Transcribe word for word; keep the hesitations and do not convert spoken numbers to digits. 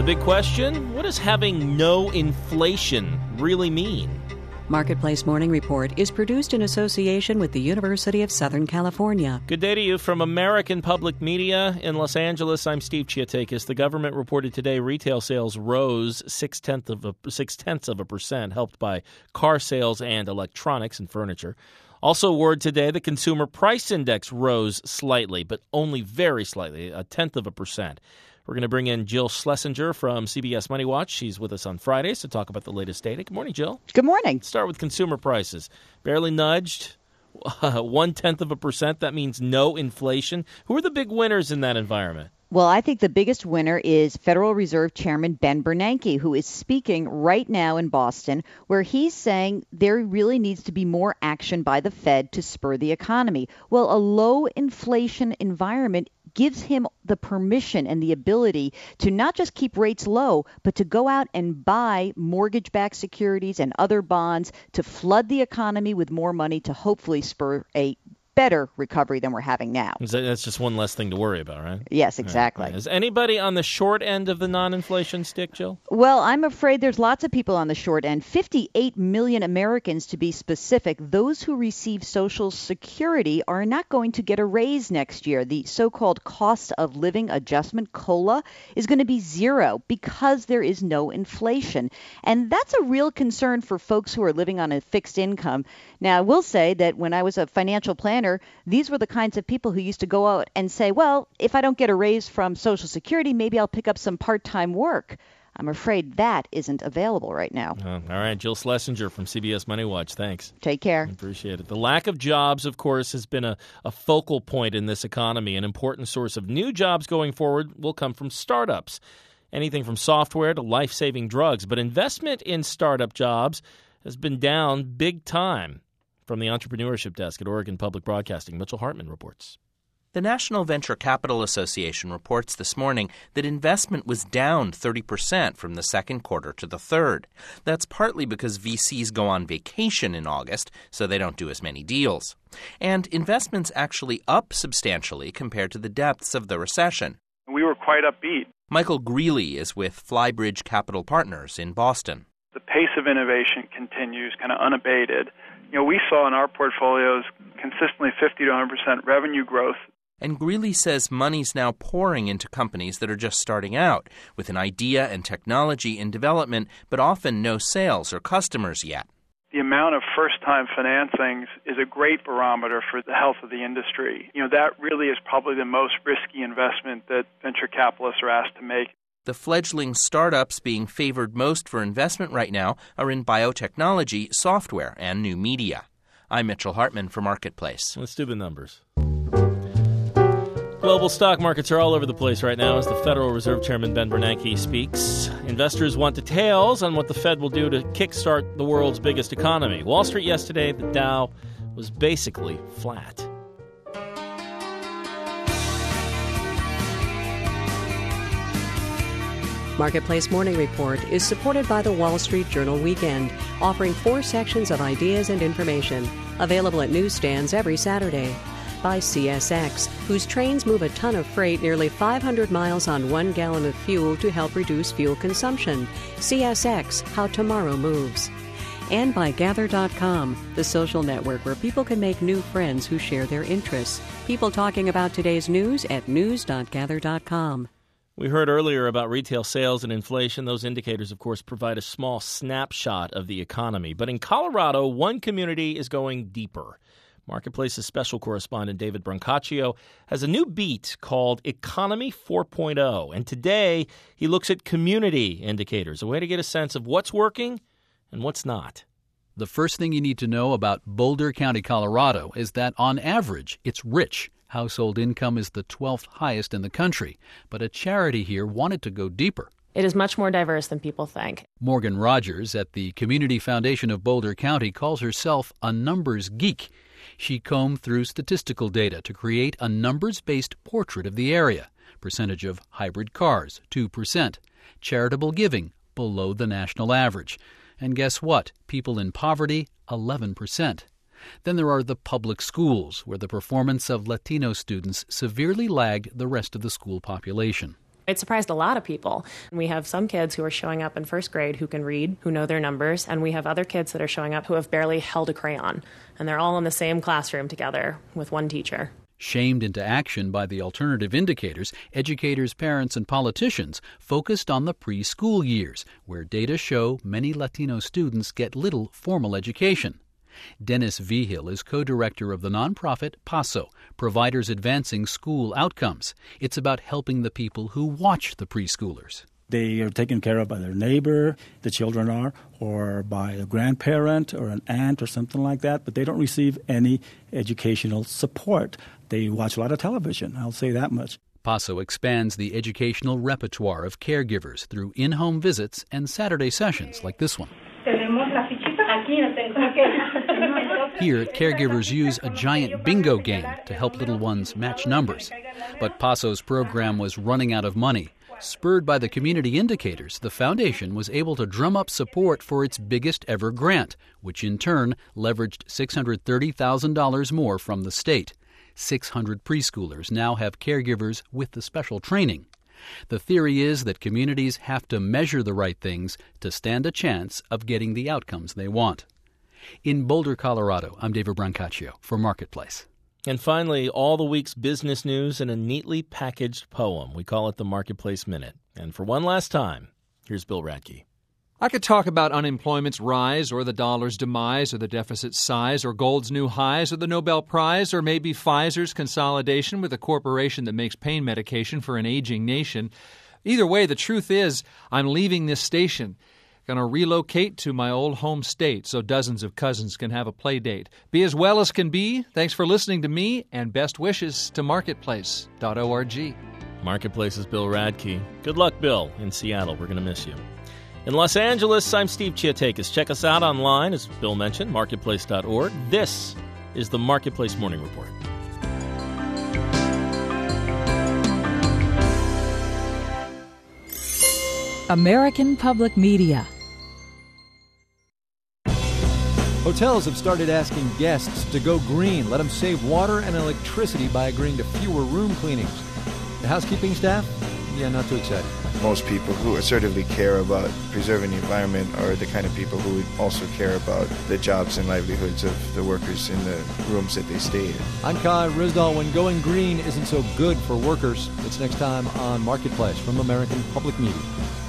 big question, what does having no inflation really mean? Marketplace Morning Report is produced in association with the University of Southern California. Good day to you from American Public Media in Los Angeles. I'm Steve Chiatakis. The government reported today retail sales rose six-tenths of a, six-tenths of a percent, helped by car sales and electronics and furniture. Also, word today, the Consumer Price Index rose slightly, but only very slightly, a tenth of a percent. We're going to bring in Jill Schlesinger from C B S Money Watch. She's with us on Fridays to talk about the latest data. Good morning, Jill. Good morning. Let's start with consumer prices. Barely nudged, uh, one-tenth of a percent. That means no inflation. Who are the big winners in that environment? Well, I think the biggest winner is Federal Reserve Chairman Ben Bernanke, who is speaking right now in Boston, where he's saying there really needs to be more action by the Fed to spur the economy. Well, a low inflation environment gives him the permission and the ability to not just keep rates low, but to go out and buy mortgage-backed securities and other bonds to flood the economy with more money to hopefully spur a better recovery than we're having now. That's just one less thing to worry about, right? Yes, exactly. Right. Is anybody on the short end of the non-inflation stick, Jill? Well, I'm afraid there's lots of people on the short end. fifty-eight million Americans, to be specific. Those who receive Social Security are not going to get a raise next year. The so-called cost of living adjustment, COLA, is going to be zero because there is no inflation. And that's a real concern for folks who are living on a fixed income. Now, I will say that when I was a financial planner, these were the kinds of people who used to go out and say, well, if I don't get a raise from Social Security, maybe I'll pick up some part-time work. I'm afraid that isn't available right now. Uh, all right, Jill Schlesinger from C B S Money Watch. Thanks. Take care. I appreciate it. The lack of jobs, of course, has been a, a focal point in this economy. An important source of new jobs going forward will come from startups. Anything from software to life-saving drugs. But investment in startup jobs has been down big time. From the Entrepreneurship Desk at Oregon Public Broadcasting, Mitchell Hartman reports. The National Venture Capital Association reports this morning that investment was down thirty percent from the second quarter to the third. That's partly because V Cs go on vacation in August, so they don't do as many deals. And investment's actually up substantially compared to the depths of the recession. We were quite upbeat. Michael Greeley is with Flybridge Capital Partners in Boston. The pace of innovation continues kind of unabated. You know, we saw in our portfolios consistently fifty to one hundred percent revenue growth. And Greeley says money's now pouring into companies that are just starting out, with an idea and technology in development, but often no sales or customers yet. The amount of first-time financings is a great barometer for the health of the industry. You know, that really is probably the most risky investment that venture capitalists are asked to make. The fledgling startups being favored most for investment right now are in biotechnology, software, and new media. I'm Mitchell Hartman for Marketplace. Let's do the numbers. Global stock markets are all over the place right now as the Federal Reserve Chairman Ben Bernanke speaks. Investors want details on what the Fed will do to kickstart the world's biggest economy. Wall Street yesterday, the Dow was basically flat. Marketplace Morning Report is supported by the Wall Street Journal Weekend, offering four sections of ideas and information, available at newsstands every Saturday. By C S X, whose trains move a ton of freight nearly five hundred miles on one gallon of fuel to help reduce fuel consumption. C S X, how tomorrow moves. And by Gather dot com, the social network where people can make new friends who share their interests. People talking about today's news at news dot gather dot com. We heard earlier about retail sales and inflation. Those indicators, of course, provide a small snapshot of the economy. But in Colorado, one community is going deeper. Marketplace's special correspondent David Brancaccio has a new beat called Economy four point oh. And today, he looks at community indicators, a way to get a sense of what's working and what's not. The first thing you need to know about Boulder County, Colorado, is that on average, it's rich. Household income is the twelfth highest in the country, but a charity here wanted to go deeper. It is much more diverse than people think. Morgan Rogers at the Community Foundation of Boulder County calls herself a numbers geek. She combed through statistical data to create a numbers-based portrait of the area. Percentage of hybrid cars, two percent. Charitable giving, below the national average. And guess what? People in poverty, eleven percent. Then there are the public schools, where the performance of Latino students severely lagged the rest of the school population. It surprised a lot of people. We have some kids who are showing up in first grade who can read, who know their numbers, and we have other kids that are showing up who have barely held a crayon. And they're all in the same classroom together with one teacher. Shamed into action by the alternative indicators, educators, parents, and politicians focused on the preschool years, where data show many Latino students get little formal education. Dennis Vigil is co-director of the nonprofit PASO, Providers Advancing School Outcomes. It's about helping the people who watch the preschoolers. They are taken care of by their neighbor, the children are, or by a grandparent or an aunt or something like that, but they don't receive any educational support. They watch a lot of television, I'll say that much. PASO expands the educational repertoire of caregivers through in-home visits and Saturday sessions like this one. Here, caregivers use a giant bingo game to help little ones match numbers. But PASO's program was running out of money. Spurred by the community indicators, the foundation was able to drum up support for its biggest ever grant, which in turn leveraged six hundred thirty thousand dollars more from the state. six hundred preschoolers now have caregivers with the special training. The theory is that communities have to measure the right things to stand a chance of getting the outcomes they want. In Boulder, Colorado, I'm David Brancaccio for Marketplace. And finally, all the week's business news in a neatly packaged poem. We call it the Marketplace Minute. And for one last time, here's Bill Radke. I could talk about unemployment's rise or the dollar's demise or the deficit's size or gold's new highs or the Nobel Prize or maybe Pfizer's consolidation with a corporation that makes pain medication for an aging nation. Either way, the truth is I'm leaving this station. Going to relocate to my old home state so dozens of cousins can have a play date. Be as well as can be. Thanks for listening to me, and best wishes to marketplace dot org. Marketplace is Bill Radke. Good luck, Bill, in Seattle. We're going to miss you. In Los Angeles, I'm Steve Chiatakis. Check us out online, as Bill mentioned, marketplace dot org. This is the Marketplace Morning Report. American Public Media. Hotels have started asking guests to go green, let them save water and electricity by agreeing to fewer room cleanings. The housekeeping staff? Yeah, not too excited. Most people who assertively care about preserving the environment are the kind of people who also care about the jobs and livelihoods of the workers in the rooms that they stay in. I'm Kai Rizdal. When going green isn't so good for workers, it's next time on Marketplace from American Public Media.